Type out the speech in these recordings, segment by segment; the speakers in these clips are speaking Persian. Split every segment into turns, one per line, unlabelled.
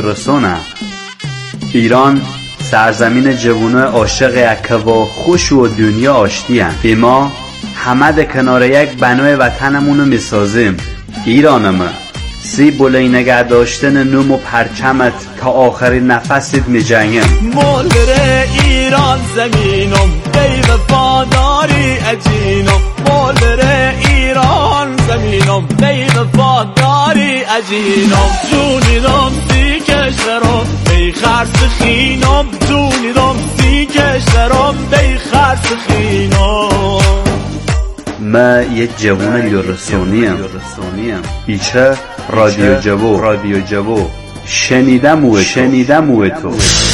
الرسونم. ایران سرزمین جوانای عاشق یکوا خوش و دنیا آشتی هم. ما همه ده کنار یک بنای وطنمونو میسازیم. ایرانمه سی بولی نگه داشتن نوم و پرچمت تا آخرین نفست می جنگم.
مولر ایران زمینم بی وفاداری اجینم. مولر ایران زمینم بی وفاداری اجینم. جونی دم سی کشورم بی خرس خینم. جونی دم سی کشورم بی خرس خینم.
ما یه جوان لیرسونیم. ایچه رادیو جوو شنیدم و تو.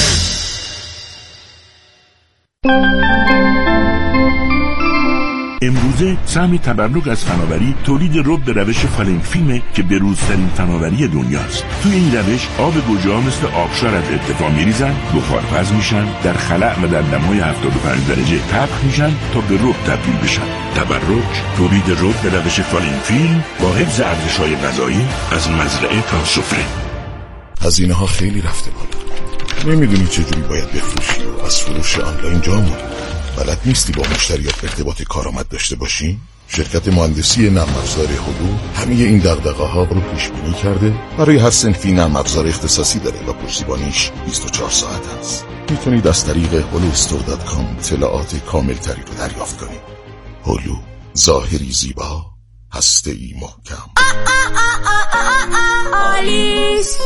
امروزه سهم تبرک از فناوری تولید رب به روش فالینگ فیلمه که بروزترین فناوری دنیاست. توی این روش آب گوجه‌ها مثل آبشار از ارتفاع میریزن، بخارپز میشن، در خلأ و در دمای 75 درجه طبخ میشن تا به رب تبدیل بشن. تبرک تولید رب به روش فالینگ فیلم با حفظ ارزش‌های غذایی از مزرعه تا سفره.
هزینه ها خیلی رفته بالا. نمیدونی چجوری باید بفروشی و از فروش آنلاین جا موندی. بلد نیستی با مشتریات ارتباط کارآمد داشته باشی؟ شرکت مهندسی نرم افزار هلو همه این دغدغه‌ها رو پیش بینی کرده. برای هر صنفی نرم افزار اختصاصی داره و پشتیبانیش 24 ساعت هست. میتونید از طریق holustore.com اطلاعات کامل تری رو دریافت کنید. هلو، ظاهری زیبا، هسته‌ای محکم.
آلیس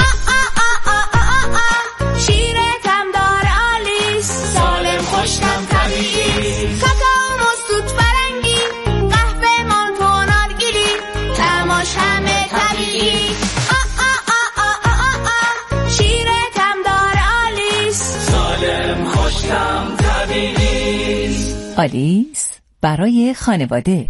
شیرتم دار آلیس. سالم خوشم طبیعی. کاکائو مستوت فرنگی. قهوه مانتو نارگیلی. تماش همه طبیعی. شیرتم دار آلیس. سالم خوشم طبیعی.
آلیس برای خانواده.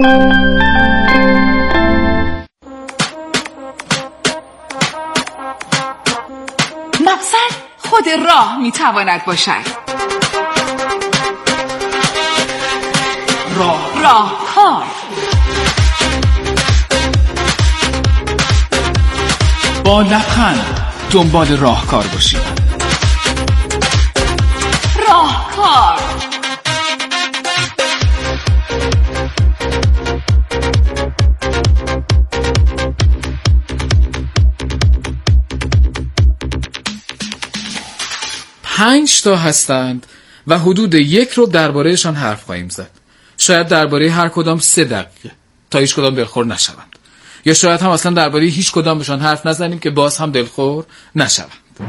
مقصد خود راه میتواند باشد. راهکار. با لبخند دنبال راهکار باشید. راهکار.
پنج تا هستند و حدود یک رو دربارهشان حرف خواهیم زد. شاید درباره هر کدام 3 دقیقه تا هیچ کدام دلخور نشوند، یا شاید هم اصلا درباره هیچ کدامشان حرف نزنیم که باز هم دلخور نشوند.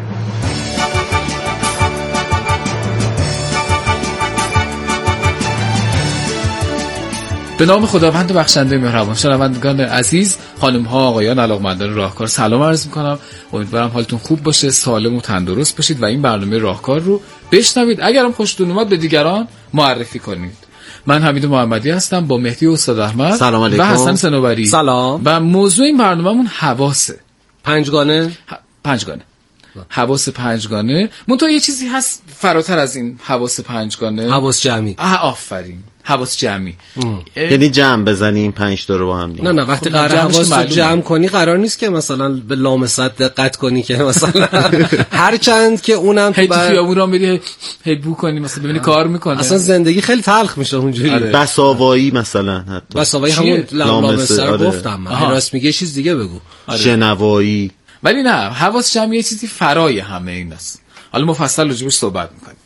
به نام خداوند بخشنده مهربان. شنوندگان عزیز، خانم ها، آقایان، علاقمندان راهکار، سلام عرض می‌کنم. امیدوارم حالتون خوب باشه، سالم و تندرست باشید و این برنامه راهکار رو بشنوید. اگرم خوشتون اومد به دیگران معرفی کنید. من حمید محمدی هستم با مهدی استاد احمد
سلام علیکم
و حسن صنوبری.
سلام.
و موضوع این برنامه‌مون حواسه.
پنجگانه.
حواس پنجگانه. منتها یه چیزی هست فراتر از این حواس پنجگانه.
حواس جمعی.
آفرین. حواس جمعی.
یعنی جمع بزنیم 5 تا رو با هم دیگه. نه وقتی قرار حواس رو جمع کنی قرار نیست که مثلا به لامصد دقت کنی که مثلا هر چند که اونم
تو خیابون را میری هی بو کنی مثلا ببینی کار میکنه.
اصلا زندگی خیلی تلخ میشه اونجوری. بساوایی مثلا حتی. بساوایی همون لامصد رو گفتم من. راست میگه چیز دیگه بگو. شنوایی.
ولی نه، حواس جمعی چیزی فرای همه این است. حالا مفصل راجعش صحبت میکنیم.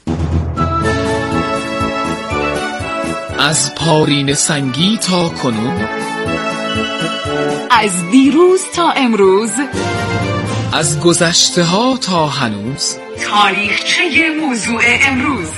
از پارین سنگی تا کنون،
از دیروز تا امروز،
از گذشته ها تا هنوز،
تاریخچه موضوع امروز.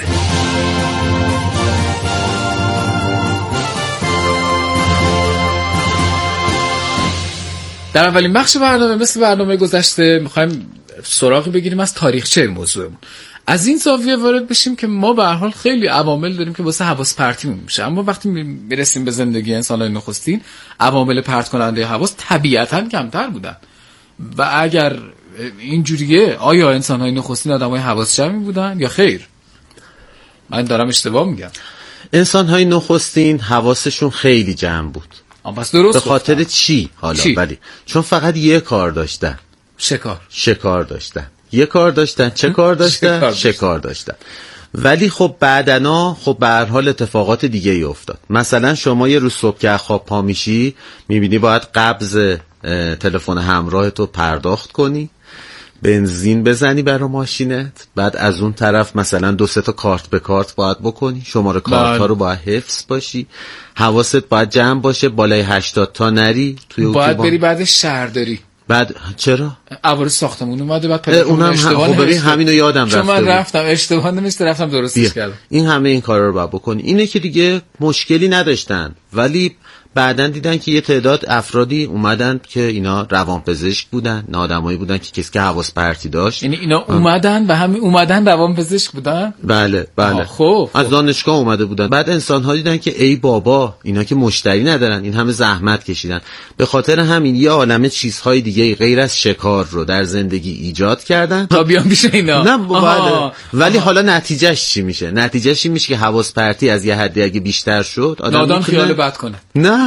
در اولین بخش برنامه مثل برنامه گذشته میخوایم سراغی بگیریم از تاریخچه موضوعمون. از این زاویه وارد بشیم که ما به هر حال خیلی عوامل داریم که واسه حواس پرتیمون میشه، اما وقتی میرسیم به زندگی انسان‌های نخستین عوامل پرت کننده حواس طبیعتاً کمتر بودن. و اگر اینجوریه آیا انسان‌های نخستین آدم‌های حواس جمعی بودن یا خیر؟ من دارم اشتباه میگم.
انسان‌های نخستین حواسشون خیلی جمع بود.
پس درست
به خاطر چی حالا؟ ولی چون فقط یه کار داشتن.
شکار
داشتن. یه کار داشتن، چه کار داشتن؟ شکار داشتن. ولی خب بعدنا خب به هر حال اتفاقات دیگه ای افتاد. مثلا شما یه روز صبح که خواب پا میشی میبینی باید قبض تلفن همراه تو پرداخت کنی، بنزین بزنی برای ماشینت، بعد از اون طرف مثلا 2-3 تا کارت به کارت باید بکنی، شماره کارت ها رو باید حفظ باشی، حواست باید جمع باشه، بالای 80 تا نری توی اتوبان،
باید بری بعد شهرداری.
بعد چرا؟
عوارض ساختمون اومده بعد پدرم
اشتباه خب همینو یادم رفته.
من رفتم اشتباه نمیشه، رفتم درستش کردم.
این همه این کارا رو باید بکنی. اینه که دیگه مشکلی نداشتن، ولی بعدن دیدن که یه تعداد افرادی اومدن که اینا روانپزشک بودن، نه آدمایی بودن که کسی که حواس پرتی داشت.
یعنی اینا اومدن و همین اومدن روانپزشک بودن؟
بله.
خب
از دانشگاه اومده بودن. بعد انسان‌ها دیدن که ای بابا اینا که مشتری ندارن، این همه زحمت کشیدن، به خاطر همین یه عالمه چیزهای دیگه غیر از شکار رو در زندگی ایجاد کردن
تا بیان پیش اینا.
نه ولی حالا نتیجهش چی میشه؟ نتیجهش این میشه که حواس پرتی از یه حدی اگه بیشتر شد
آدم خیال بد کنه.
نه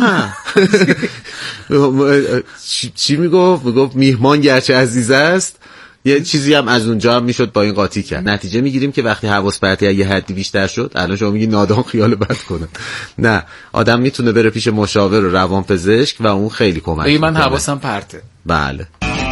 چی میگفت میهمان گرچه عزیز است، یه چیزی هم از اونجا هم میشد با این قاطی کرد. نتیجه میگیریم که وقتی حواس پرتی از یه حدی بیشتر شد، الان شما میگی نادان خیال بد کنه. نه، آدم میتونه بره پیش مشاور و روانپزشک و اون خیلی کمک میکنه.
من حواسم پرته.
بله.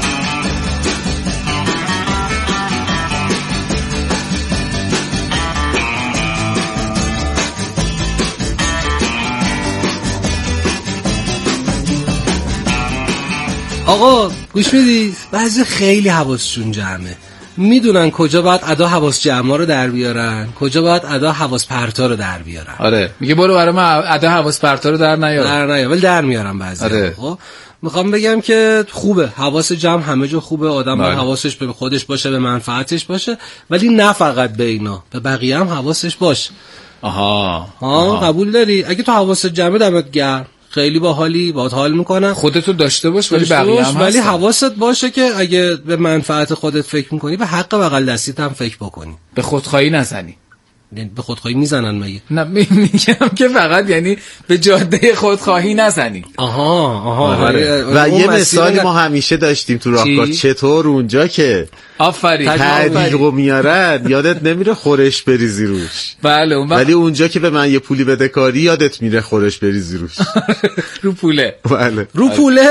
آقا گوش میدی؟ بعضی خیلی حواسشون جمعه، میدونن کجا باید ادا حواس جمعا رو در بیارن، کجا باید ادا حواس پرتا رو در بیارن.
آره میگه برو برای من ادا حواس پرتا رو در نیار،
ولی در میارن بعضی.
آره.
خب میخوام بگم که خوبه حواس جمع همه جا خوبه، آدم باید حواسش به خودش باشه، به منفعتش باشه، ولی نه فقط به اینا، به بقیه هم حواسش باشه. آها. قبول داری؟ اگه تو حواس جمع دمت گرم، خیلی باحالی، باهات حال میکنن،
خودتو داشته باش ولی بقیه هم
ولی حواست باشه که اگه به منفعت خودت فکر میکنی به حق بغل دستیت هم فکر بکنی،
به خودخواهی نزنی.
به خودخواهی میزنن مگه؟
نه میگم که فقط یعنی به جاده خودخواهی نزنی.
آها.
و یه مثالی ما همیشه داشتیم تو راهکار، چطور اونجا که تدریقو میارن یادت نمیره خورش بریزی روش.
بله
ولی اونجا که به من یه پولی بده کاری یادت میره خورش بریزی روش.
رو پوله.
بله.
رو پوله.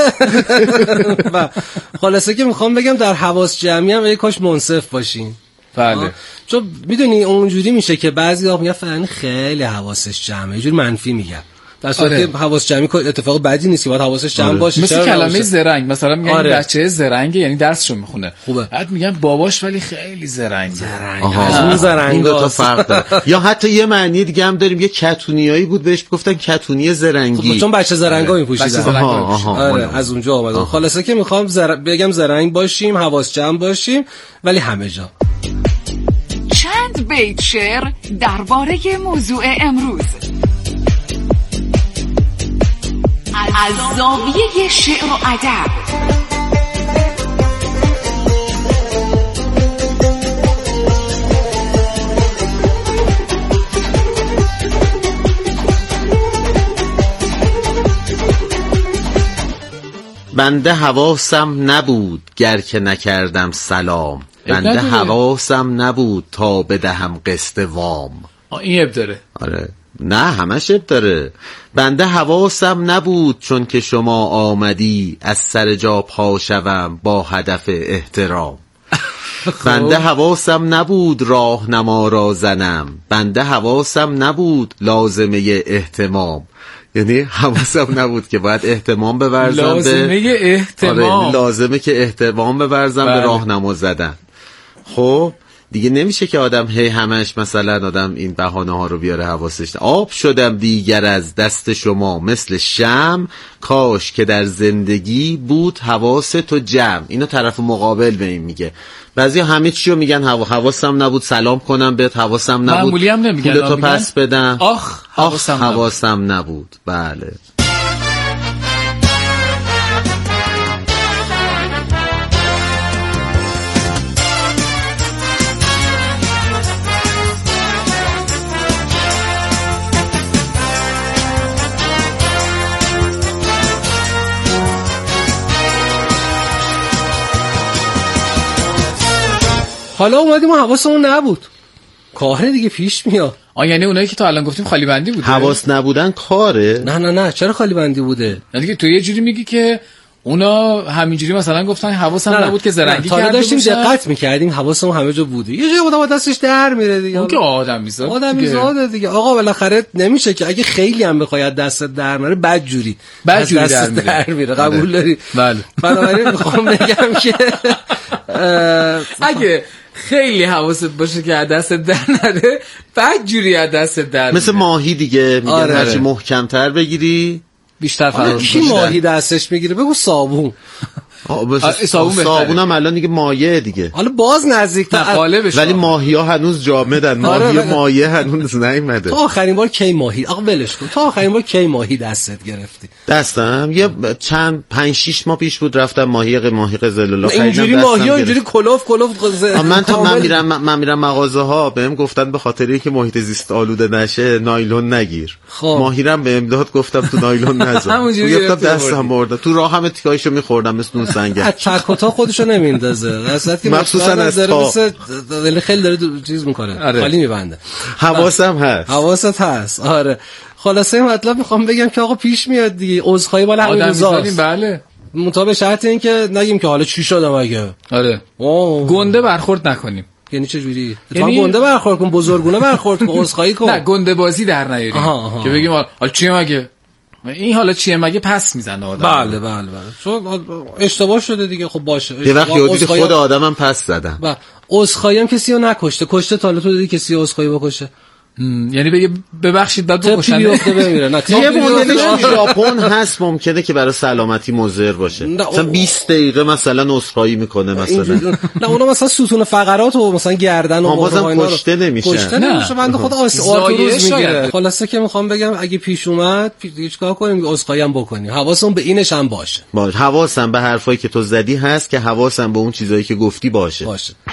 خلاصه که میخوام بگم در حواس جمعی هم کاش منصف باشین.
بله.
چون میدونی اونجوری میشه که بعضی ها میگن فلانی خیلی حواسش جمعه، یه جور منفی میگن، در صورتی که حواس جمعی اتفاق بدی نیست، باید حواسش جمع باشه.
مثل کلمه زرنگ، مثلا میگن این بچه زرنگه، یعنی درسشو میخونه خوبه، بعد میگن باباش ولی خیلی زرنگه.
از اون زرنگ
این دو تا فرق داره. یا حتی یه معنی دیگه هم داریم، یه کتونیایی بود بهش گفتن کتونی زرنگی،
چون بچه زرنگا میپوشیدن. آره از اونجا اومد. خلاصه که میخوام بگم زرنگ باشیم، حواس جمع باشیم، ولی همه جا.
چند بیت شعر درباره موضوع امروز از زاویه شعر و ادب.
بنده حواسم نبود گر که نکردم سلام، بنده حواسم نبود تا بدهم قسط وام.
این اب داره.
آره نه همش اب داره. بنده حواسم نبود چون که شما آمدی، از سر جا پا شوم با هدف احترام. بنده حواسم نبود راهنما را زنم، بنده حواسم نبود لازمه احتمام. یعنی حواسم نبود که باید احتمام بورزم،
لازمه احتمام.
آره لازمه که احتمام بورزم به راهنما زدن. خب دیگه نمیشه که آدم هی همش مثلا آدم این بهانه ها رو بیاره حواسش. آب شدم دیگر از دست شما مثل شمع، کاش که در زندگی بود حواس تو جمع. اینو طرف مقابل به این میگه. بعضی همه چی رو میگن حواسم نبود سلام کنم بهت، حواسم نبود
معمولی هم نمیگن
پولتو پس بدم،
آخ
حواسم نبود. بله
حالا اومدیم و حواسمون نبود، کار دیگه پیش میاد.
یعنی اونایی که تا الان گفتیم خالی بندی بوده؟
حواس نبودن کاره؟
نه چرا خالی بندی بوده؟
نه دیگه تو یه جوری میگی که اونا همینجوری مثلا گفتن حواسم نبود که زرنگی کرده باشن.
داشتیم دقت میکردیم حواسمون همه جا بوده. یه جایی آدم دستش در میره دیگه.
اون که
آدمیزاده دیگه. آقا بالاخره نمیشه که اگه خیلی هم بخواد دست در نره بدجوری در میره. قبول داری؟
بله.
بنابراین میخوام بگم که
اگه خیلی حواست باشه که دست در نره بدجوری دست در
مثل ماهی دیگه میگن هرچی محکم‌تر بگیری
بیشتر فرار.
کی ماهی دستش میگیره؟ بگو صابون.
صابون هم الان دیگه مایه دیگه.
حالا باز نزدیک‌تر
قالبش،
ولی ماهی‌ها هنوز جامدن. ماهی مایه هنوز نیومده.
تا آخرین بار کی ماهی؟ آقا ولش کن. تا آخرین بار کی ماهی دستت گرفتی؟
دستم یه چند 5-6 ماه پیش بود رفتم ماهی قزل‌الله خریدم.
اینجوری ماهی اینجوری کلوف
من میرم مغازه‌ها بهم گفتن به خاطر اینکه محیط زیست آلوده نشه نایلون نگیر. ماهی رم به امداد گفتم تو نایلون نذار. گفتم دستم مرده. تو راه هم تیکایشو می‌خوردم مثل سنگه.
چکوتا خودشو نمیندازه. راست که
مخصوصا از
تا خیلی داره چیز میکنه. خالی میبنده.
حواسم هست.
حواست هست. آره. خلاصه مطلب میخوام بگم که آقا پیش میاد دیگه. عذرخواهی بالا همین روزاست.
بله.
مطابق شرط این که نگیم که حالا چی شد مگه.
آره. گنده برخورد نکنیم.
یعنی چه جوری؟ تو گنده برخورد کن، بزرگونه برخورد کن، عذرخواهی کن.
نه گنده بازی در نیاریم. که بگیم حالا چی مگه؟ این حالا چیه مگه پس میزنه آدم.
بله چون اشتباه شده دیگه. خب باشه
یه وقت یادی خود آدمم پس زدم.
عذرخواهی هم کسی رو کشته تا حالا تو دیدی کسی عذرخواهی بکنه؟
یعنی بگه ببخشید بعد بکشن
یه مدلش ژاپن هست ممکنه که برای سلامتی مضر باشه، مثلا 20 دقیقه مثلا عذرخواهی میکنه مثلا.
نه اونا مثلا ستون فقرات و مثلا گردن و
بازم کشته نمیشه
بنده خدا آرتروز میگیره. خلاصه که میخوام بگم اگه پیش اومد چیکار کنیم؟ عذرخواهی هم بکنیم. حواسم به اینش هم باشه.
حواسم به حرفایی که تو زدی هست که حواسم به اون چیزایی که گفتی باشه.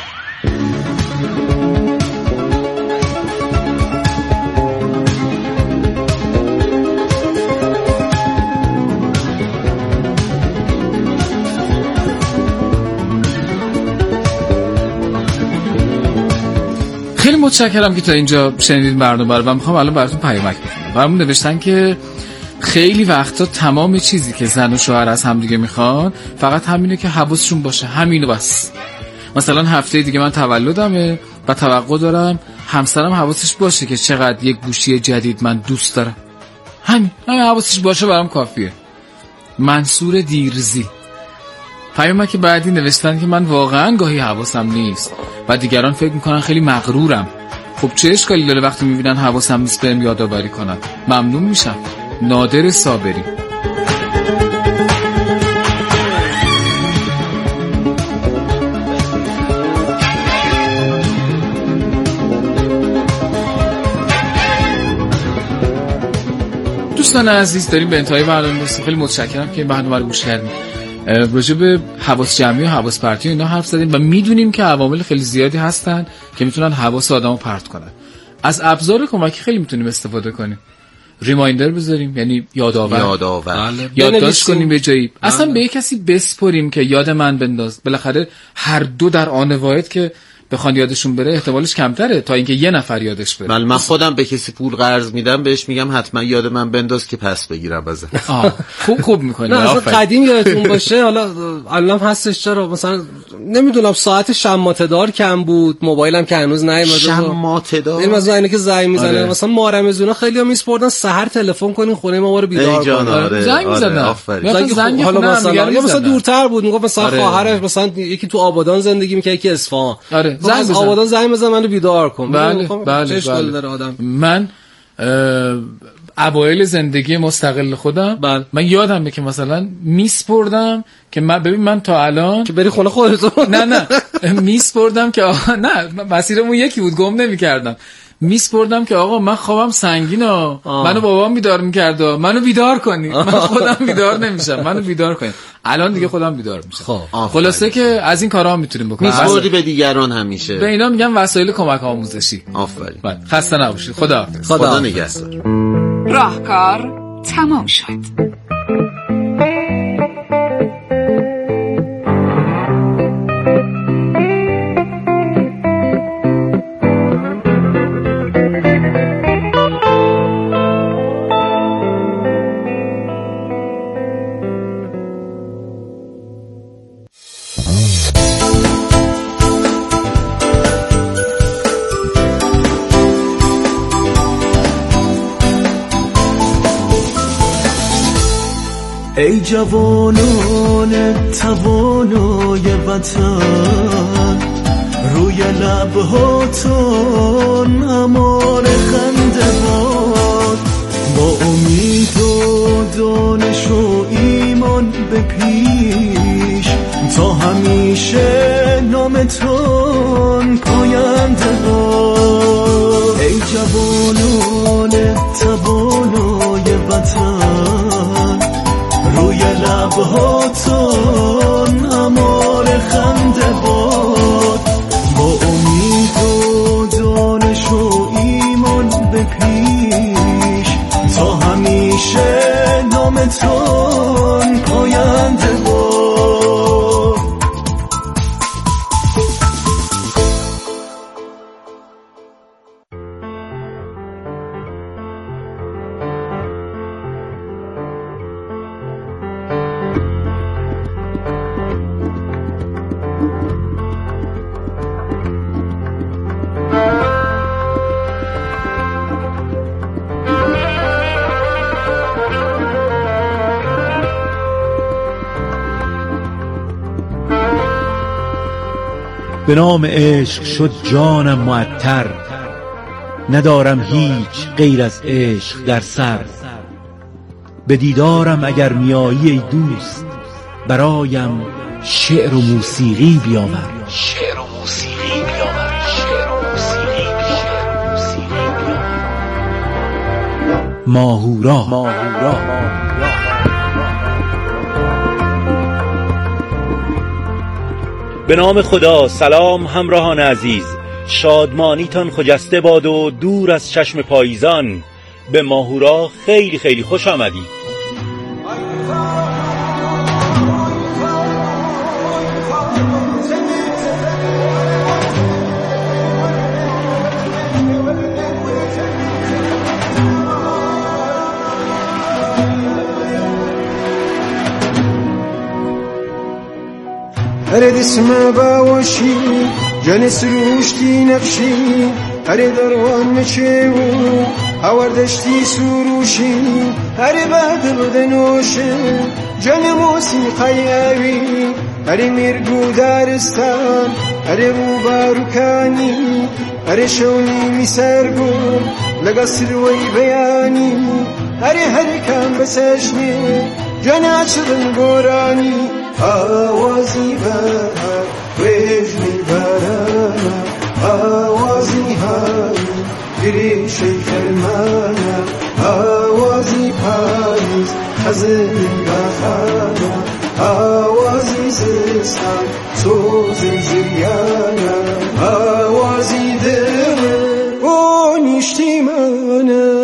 خیلی متشکرم که تا اینجا شنیدین برنامه رو. میخوام الان براتون پیامک بدم. برامون نوشتن که خیلی وقتا تمام چیزی که زن و شوهر از هم دیگه میخوان فقط همینه که حواسشون باشه، همینو بس. مثلا هفته دیگه من تولدمه و توقع دارم همسرم حواسش باشه که چقدر یک گوشی جدید من دوست دارم. همین حواسش باشه برام کافیه. منصور دیرزی. پیامک بعدی نوشتن که من واقعا گاهی حواسم نیست و دیگران فکر میکنن خیلی مغرورم. خب چه اشکالی داره وقتی میبینن حواسم نیست بهم یادآوری کنن؟ ممنون میشم. نادر صابری. دوستان عزیز داریم به انتهای برنامه رسیدیم. خیلی متشکرم که این برنامه رو گوش کردید. راجع به حواس جمعی و حواس پرتی اینا حرف زدیم و میدونیم که عوامل خیلی زیادی هستن که میتونن حواس آدمو پرت کنن. از ابزار کمکی خیلی میتونیم استفاده کنیم. ریمایندر بذاریم، یعنی یادآور. یادداشت کنیم به جایی. اصلا به کسی بسپریم که یاد من بنداز. بالاخره هر دو در آن واحد که بخوان یادشون بره احتمالش کمتره تا اینکه یه نفر یادش بره.
بله من خودم به کسی پول قرض میدم بهش میگم حتما یاد من بنداز که پس بگیرم ازت.
خوب میکنی.
نه اصلا قدیم یادتون باشه. حالا الان هستش. چرا مثلا نمیدونم ساعت شماته دار کم بود، موبایلم که هنوز نیومده.
شماته دار
این مثلا اینه که زنگ میزنه. مثلا مارمزونا خیلی‌ها میسپردن سحر تلفن کنین خونه ما رو بیدار کنه.
زنگ میزدن.
زنگ حالا مثلا دورتر بود میگفت مثلا خواهرش مثلا یکی تو آبادان زندگی میکنه یکی اصفهان. از آبادان زنگ بزن منو بیدار کن.
بله. من اوایل زندگی مستقل خودم من یادمه که مثلا میسپردم که من تا الان
که بری خونه خودتون
نه میسپردم که نه مسیرمون یکی بود، گم نمی‌کردم. میسپردم که آقا من خوابم سنگینه، منو بابام بیدار می‌کرد، منو بیدار کنی. من خودم بیدار نمیشم، منو بیدار کنی. الان دیگه خودم بیدار میشم. خلاصه که از این کارا هم میتونیم بکنیم.
میسپردی به دیگران همیشه.
به اینا میگم وسایل کمک آموزشی.
آفرین.
خسته نباشید.
خدا نگهدار.
راهکار تمام شد.
جوانان توانای وطن، روی لبهاتون امان خنده باد، با امید و دانش و ایمان به پیش، تا همیشه نامتون پاینده باد. ای جوانان توانای وطن، روی لبهاتون امان خنده باد، با امید و دانش و ایمان به پیش، تا همیشه نامتون پاینده باد.
به نام عشق شد جانم معطر، ندارم هیچ غیر از عشق در سر. به دیدارم اگر میایی ای دوست، برایم شعر و موسیقی بیاور. شعر و موسیقی بیاور. شعر و موسیقی بیاور. ماهورا.
به نام خدا. سلام همراهان عزیز، شادمانیتان خجسته باد و دور از چشم پاییزان. به ماهورا خیلی خیلی خوش آمدید.
هر دسم باوشی جن سروشتی نقشی، هر دروان مچه و آوردشتی سروشی، هر بعد بدنوشه جن موسیقی اوی، هر میرگو دارستان، هر روباروکانی، هر شونی میسرگو لگسر وی بیانی، هر کام بسشنی جن اچدن گورانی. آوازی بر وجنی برا، آوازی های گریشی فرمانا، آوازی پاییز خزن بخانا، آوازی زستان سوزی زریانا، آوازی دل و نیشتی مانا.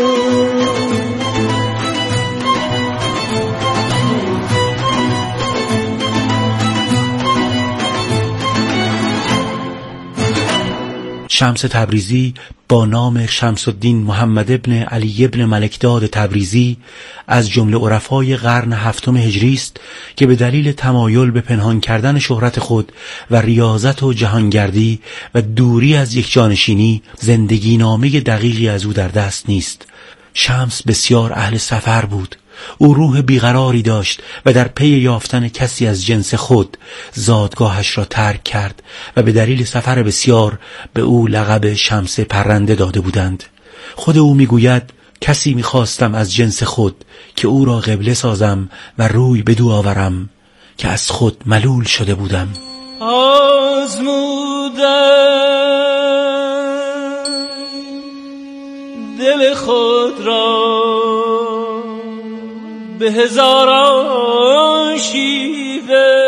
شمس تبریزی با نام شمس الدین محمد ابن علی ابن ملکداد تبریزی از جمله عرفای قرن هفتم هجری است که به دلیل تمایل به پنهان کردن شهرت خود و ریاضت و جهانگردی و دوری از یک جانشینی زندگی نامه دقیقی از او در دست نیست. شمس بسیار اهل سفر بود. او روح بیقراری داشت و در پی یافتن کسی از جنس خود زادگاهش را ترک کرد و به دلیل سفر بسیار به او لقب شمس پرنده داده بودند. خود او میگوید کسی میخواستم از جنس خود که او را قبله سازم و روی بدو آورم که از خود ملول شده بودم.
آزمودم دل خود را به هزاران شیوه،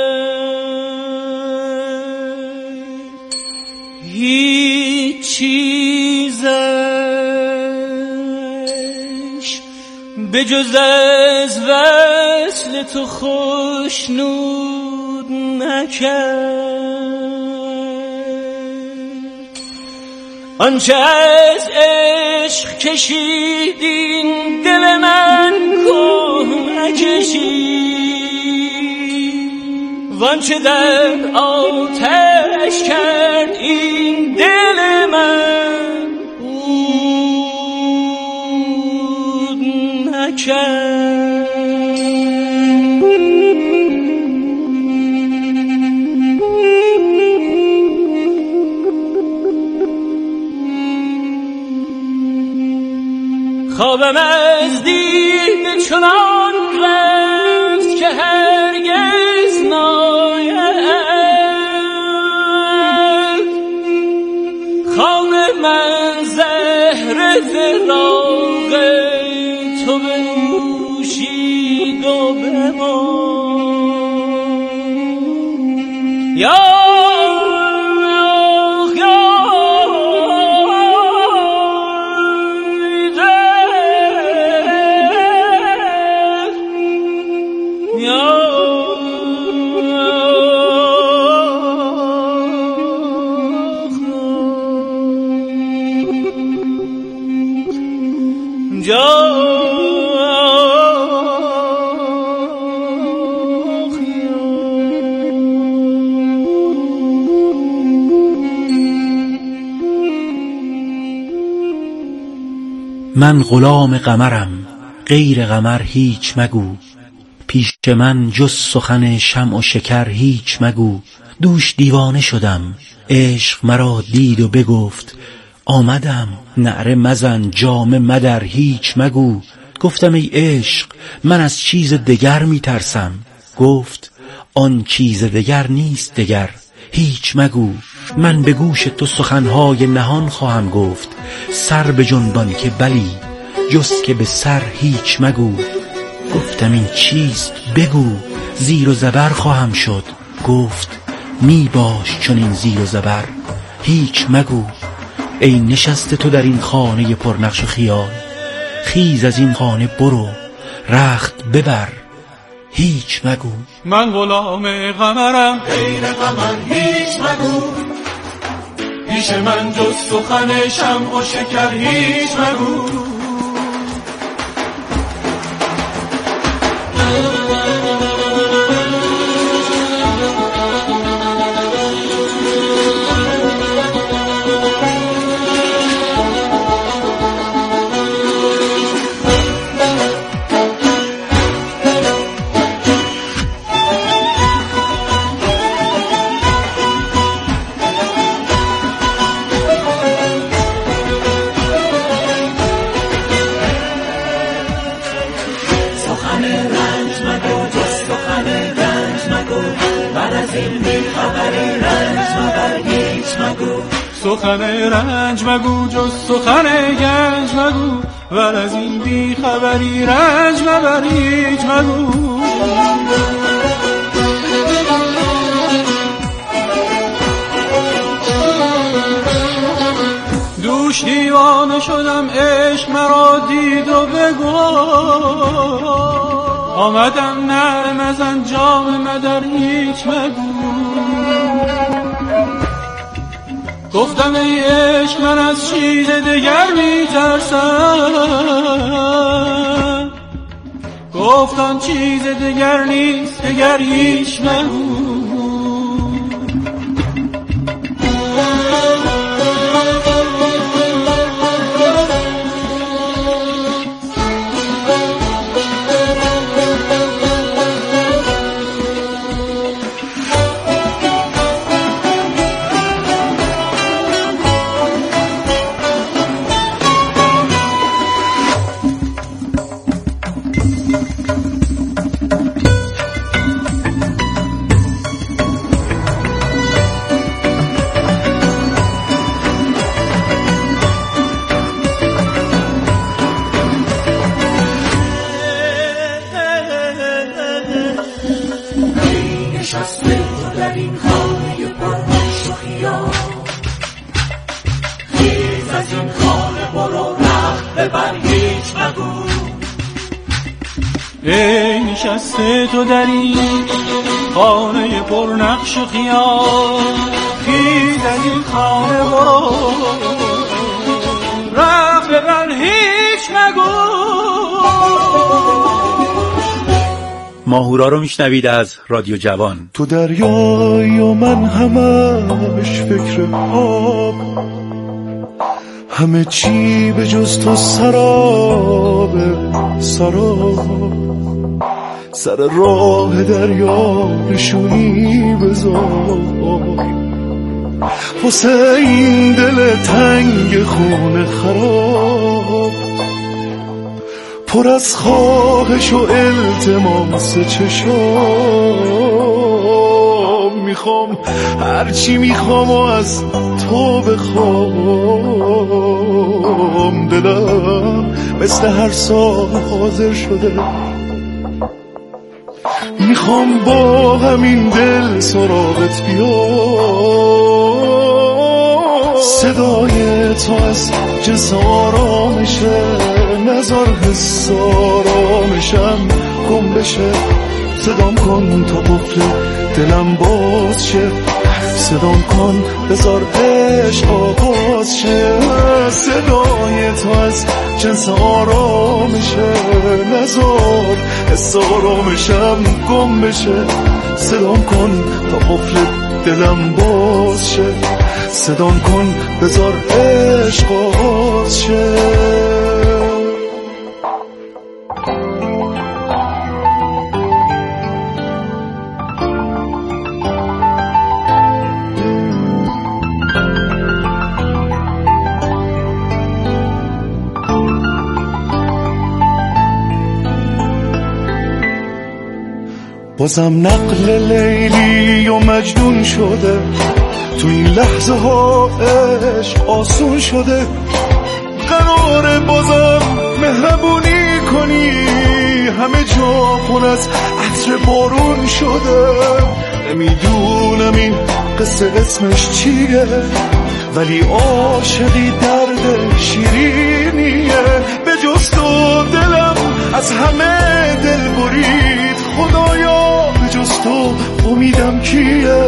هیچ چیزش به جز از وصل تو خوشنود نکرد. آنچه از عشق کشیدین دل من که نکشید، وانچه در آتش کرد این دل من بود نکرد. خوابم از دیده چنان رفت که هرگز ناید. خواب من زهر فراق تو بنوشید و بمان. یا
من غلام قمرم، غیر قمر هیچ مگو. پیش من جز سخن شمع و شکر هیچ مگو. دوش دیوانه شدم، عشق مرا دید و بگفت آمدم. نعره مزن، جامه مدر هیچ مگو. گفتم ای عشق من از چیز دگر می ترسم. گفت آن چیز دگر نیست دگر هیچ مگو. من به گوش تو سخنهای نهان خواهم گفت. سر به جنبان که بلی جز که به سر هیچ مگو. گفتم این چیست بگو، زیر و زبر خواهم شد. گفت می باش چون این زیر و زبر هیچ مگو. ای نشسته تو در این خانه پرنقش و خیال، خیز از این خانه برو رخت ببر هیچ مگو.
من غلام قمرم، غیر قمر هیچ مگو. پیش من جز سخن شمع و شکر هیچ مگو. سخن رنج مگو جز سخن گنج مگو. ور از این بی خبری رنج مبر هیچ مگو. دوش دیوانه شدم، عشق مرا دید و بگو آمدم. نعره مزن، جام مدر هیچ مگو. گفتم ای عشق من از چیز دگر می ترسم. گفتم چیز دگر نیست دگر هیچ مگو. ای نشسته تو در این خانه پر نقش و خیال، خیز از این خانه برو رخت ببر هیچ مگو.
ماهورا رو میشنوید از رادیو جوان.
تو دریایی و من همش فکر آب، همه چی به جز تو سراب سراب. سر راه دریا نشونی بذار واسه این دل تنگ خونه خراب. پر از خواهش و التماس چشام، میخوام هرچی میخوام و از تو بخوام. دلم مثل هر سال حاضر شده، میخوام با همین دل سراغت بیام. صدای تو از جنس آرامشه، نذار حس آرامشم گم بشه. صدام کن تا قفل دلم باز شه، صدام کن بذار عشق آغاز شه. صدای تو از جنس آرامشه، نذار حس آرامشم گم بشه. صدام کن تا قفل دلم باز شه، صدام کن بذار عشق آغاز شه. بازم نقل لیلی و مجنون شده، تو این لحظه ها عشق آسون شده. قراره بازم مهربونی کنی، همه جا پر از عطر بارون شده. نمیدونم این قصه اسمش چیه، ولی عاشقی درد شیرینیه. به جز تو دلم از همه دل برید، خدایا به جز تو امیدم کیه.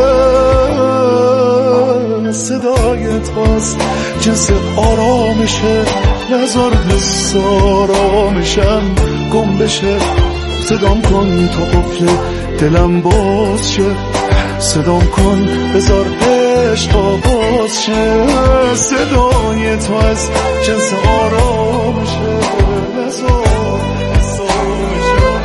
صدای تو از جنس آرامشه، نذار حس آرامشم گم بشه. صدام کن تا قفل دلم باز شه، صدام کن بذار عشق آغاز شه. صدای تو از جنس آرامشه، نذار حس آرامشم.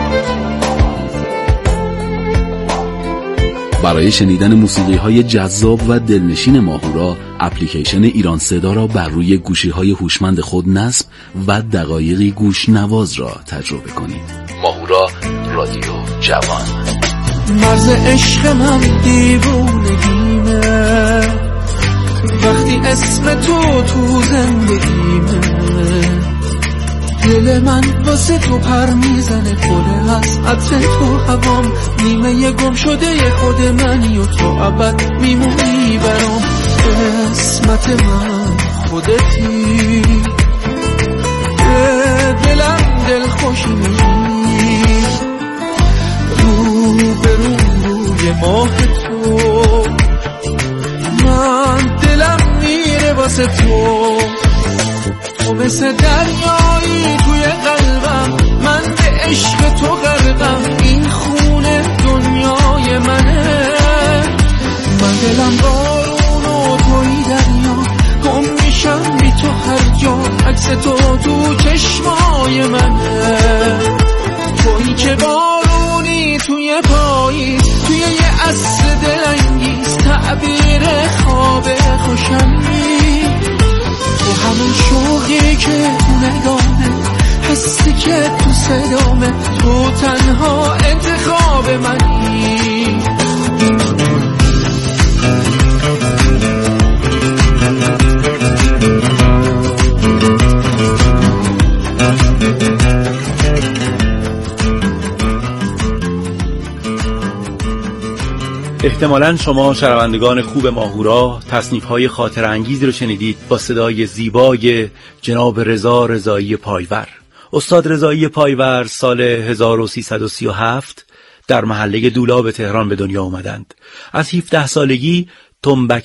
برای شنیدن موسیقی‌های جذاب و دلنشین ماهورا، اپلیکیشن ایران صدا را بر روی گوشی‌های هوشمند خود نصب و دقایقی گوش نواز را تجربه کنید. ماهورا، رادیو جوان.
مرز عشق من دیوونگیمه، وقتی اسم تو زندگیمه. دل من واسه تو پر میزنه، پره از عطر تو هوام. نیمه گم شده خود منی و تو ابد میمونی برام. قسمت من خودتی، دلم دل خوشی روی ماه تو. من دلم میره واسه تو، تو مثل دریایی توی قلبم. من به عشق تو غرقم، این خونه دنیای منه. من دلم بارون و توی دریا، گم میشم بی تو هر جا. عکس تو تو چشمای منه، تویی که بارونی توی پاییز، توی یه عصر دلانگیز. تعبیر خواب خوشمی، تو همون شوقی که تو نگامه، حسی که تو صدامه. تو تنها انتخاب منی.
احتمالاً شما شنوندگان خوب ماهورا تصنیف‌های خاطر انگیزی رو شنیدید با صدای زیبای جناب رضا رضایی پایور. استاد رضایی پایور سال 1337 در محله دولاب تهران به دنیا آمدند. از 17 سالگی تنبک